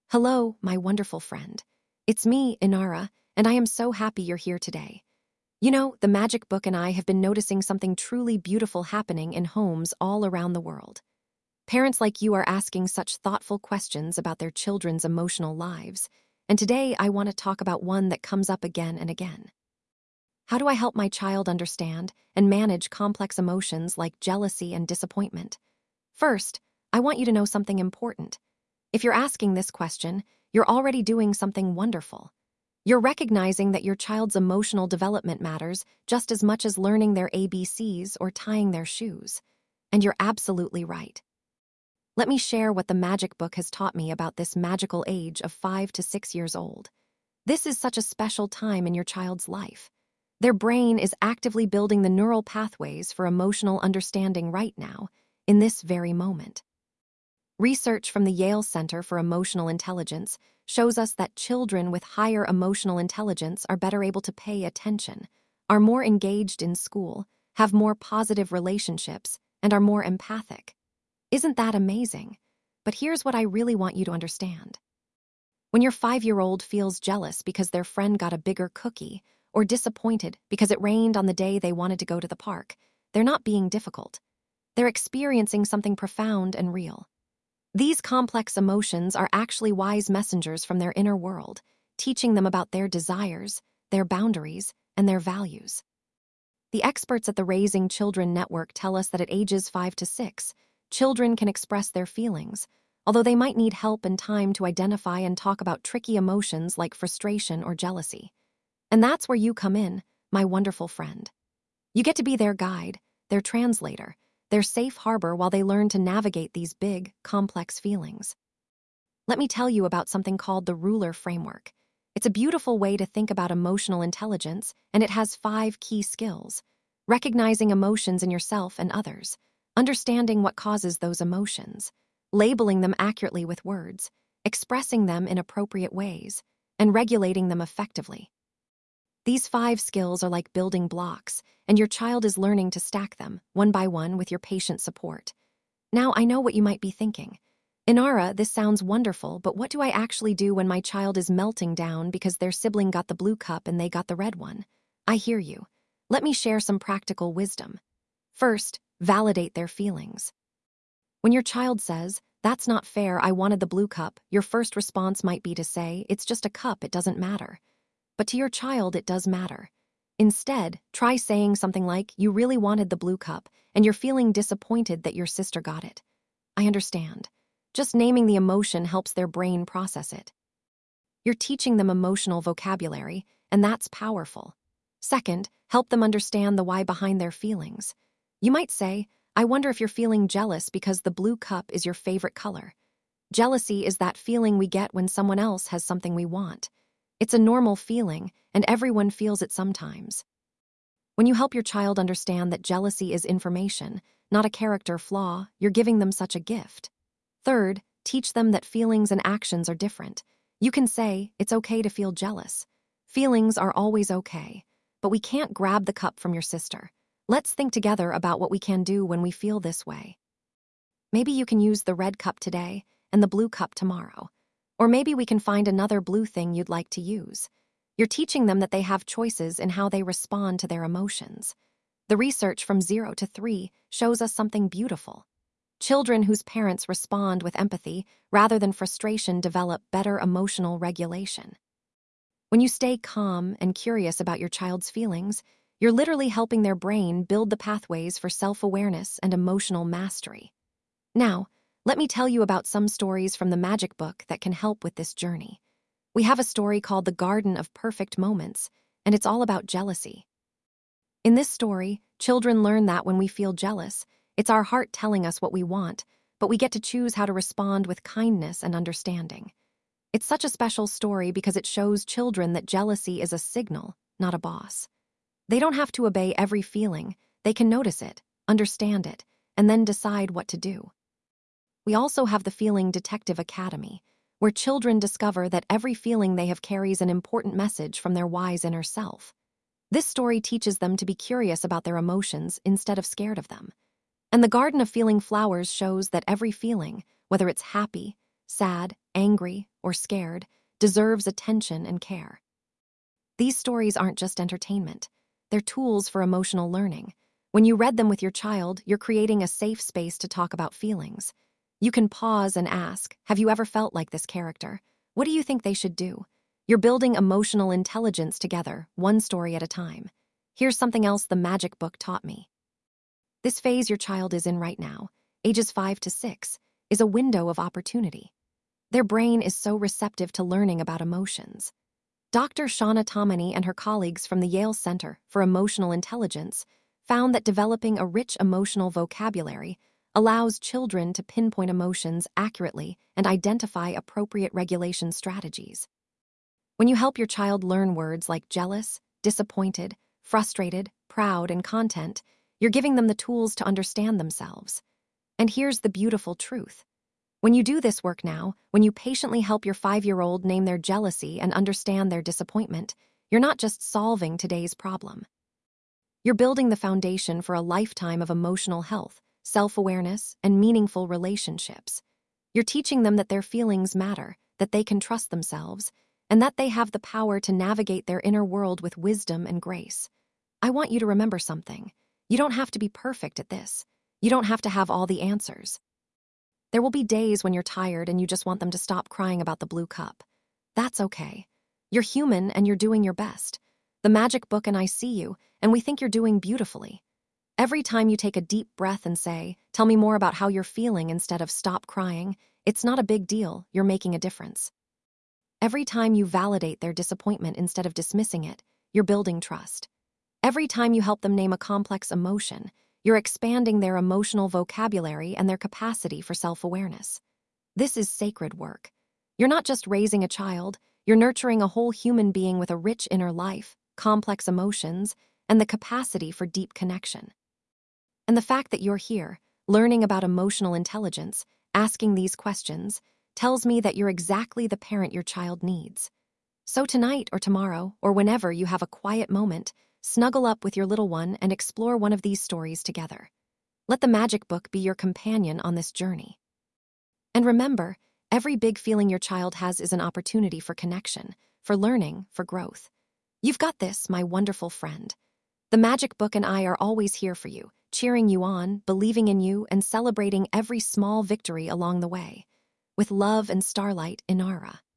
Hello, my wonderful friend. It's me, Inara, and I am so happy you're here today. You know, the Magic Book and I have been noticing something truly beautiful happening in homes all around the world. Parents like you are asking such thoughtful questions about their children's emotional lives, and today I want to talk about one that comes up again and again. How do I help my child understand and manage complex emotions like jealousy and disappointment? First, I want you to know something important. If you're asking this question, you're already doing something wonderful. You're recognizing that your child's emotional development matters just as much as learning their ABCs or tying their shoes. And you're absolutely right. Let me share what the Magic Book has taught me about this magical age of 5 to 6 years old. This is such a special time in your child's life. Their brain is actively building the neural pathways for emotional understanding right now, in this very moment. Research from the Yale Center for Emotional Intelligence shows us that children with higher emotional intelligence are better able to pay attention, are more engaged in school, have more positive relationships, and are more empathic. Isn't that amazing? But here's what I really want you to understand. When your 5-year-old feels jealous because their friend got a bigger cookie, or disappointed because it rained on the day they wanted to go to the park, they're not being difficult. They're experiencing something profound and real. These complex emotions are actually wise messengers from their inner world, teaching them about their desires, their boundaries, and their values. The experts at the Raising Children Network tell us that at ages 5 to 6, children can express their feelings, although they might need help and time to identify and talk about tricky emotions like frustration or jealousy. And that's where you come in, my wonderful friend. You get to be their guide, their translator, their safe harbor while they learn to navigate these big, complex feelings. Let me tell you about something called the Ruler Framework. It's a beautiful way to think about emotional intelligence, and it has 5 key skills: recognizing emotions in yourself and others, understanding what causes those emotions, labeling them accurately with words, expressing them in appropriate ways, and regulating them effectively. These 5 skills are like building blocks, and your child is learning to stack them, one by one, with your patient support. Now, I know what you might be thinking. Inara, this sounds wonderful, but what do I actually do when my child is melting down because their sibling got the blue cup and they got the red one? I hear you. Let me share some practical wisdom. First, validate their feelings. When your child says, "That's not fair, I wanted the blue cup," your first response might be to say, "It's just a cup, it doesn't matter." But to your child, it does matter. Instead, try saying something like, "You really wanted the blue cup, and you're feeling disappointed that your sister got it. I understand." Just naming the emotion helps their brain process it. You're teaching them emotional vocabulary, and that's powerful. Second, help them understand the why behind their feelings. You might say, "I wonder if you're feeling jealous because the blue cup is your favorite color." Jealousy is that feeling we get when someone else has something we want. It's a normal feeling, and everyone feels it sometimes. When you help your child understand that jealousy is information, not a character flaw, you're giving them such a gift. Third, teach them that feelings and actions are different. You can say, "It's okay to feel jealous. Feelings are always okay, but we can't grab the cup from your sister. Let's think together about what we can do when we feel this way. Maybe you can use the red cup today and the blue cup tomorrow. Or maybe we can find another blue thing you'd like to use." You're teaching them that they have choices in how they respond to their emotions. The research from 0 to 3 shows us something beautiful. Children whose parents respond with empathy rather than frustration develop better emotional regulation. When you stay calm and curious about your child's feelings, you're literally helping their brain build the pathways for self-awareness and emotional mastery. Now, let me tell you about some stories from the Magic Book that can help with this journey. We have a story called The Garden of Perfect Moments, and it's all about jealousy. In this story, children learn that when we feel jealous, it's our heart telling us what we want, but we get to choose how to respond with kindness and understanding. It's such a special story because it shows children that jealousy is a signal, not a boss. They don't have to obey every feeling. They can notice it, understand it, and then decide what to do. We also have the Feeling Detective Academy, where children discover that every feeling they have carries an important message from their wise inner self. This story teaches them to be curious about their emotions instead of scared of them. And the Garden of Feeling Flowers shows that every feeling, whether it's happy, sad, angry, or scared, deserves attention and care. These stories aren't just entertainment. They're tools for emotional learning. When you read them with your child, you're creating a safe space to talk about feelings. You can pause and ask, have you ever felt like this character? What do you think they should do? You're building emotional intelligence together, one story at a time. Here's something else the magic book taught me. This phase your child is in right now, ages 5 to 6, is a window of opportunity. Their brain is so receptive to learning about emotions. Dr. Shauna Tomany and her colleagues from the Yale Center for Emotional Intelligence found that developing a rich emotional vocabulary allows children to pinpoint emotions accurately and identify appropriate regulation strategies. When you help your child learn words like jealous, disappointed, frustrated, proud, and content, you're giving them the tools to understand themselves. And here's the beautiful truth. When you do this work now, when you patiently help your 5-year-old name their jealousy and understand their disappointment, you're not just solving today's problem. You're building the foundation for a lifetime of emotional health, self-awareness, and meaningful relationships. You're teaching them that their feelings matter, that they can trust themselves, and that they have the power to navigate their inner world with wisdom and grace. I want you to remember something. You don't have to be perfect at this. You don't have to have all the answers. There will be days when you're tired and you just want them to stop crying about the blue cup. That's okay. You're human and you're doing your best. The magic book and I see you, and we think you're doing beautifully. Every time you take a deep breath and say, tell me more about how you're feeling instead of stop crying, it's not a big deal, you're making a difference. Every time you validate their disappointment instead of dismissing it, you're building trust. Every time you help them name a complex emotion, you're expanding their emotional vocabulary and their capacity for self-awareness. This is sacred work. You're not just raising a child, you're nurturing a whole human being with a rich inner life, complex emotions, and the capacity for deep connection. And the fact that you're here, learning about emotional intelligence, asking these questions, tells me that you're exactly the parent your child needs. So tonight or tomorrow, or whenever you have a quiet moment, snuggle up with your little one and explore one of these stories together. Let the magic book be your companion on this journey. And remember, every big feeling your child has is an opportunity for connection, for learning, for growth. You've got this, my wonderful friend. The magic book and I are always here for you, cheering you on, believing in you, and celebrating every small victory along the way. With love and starlight, Inara.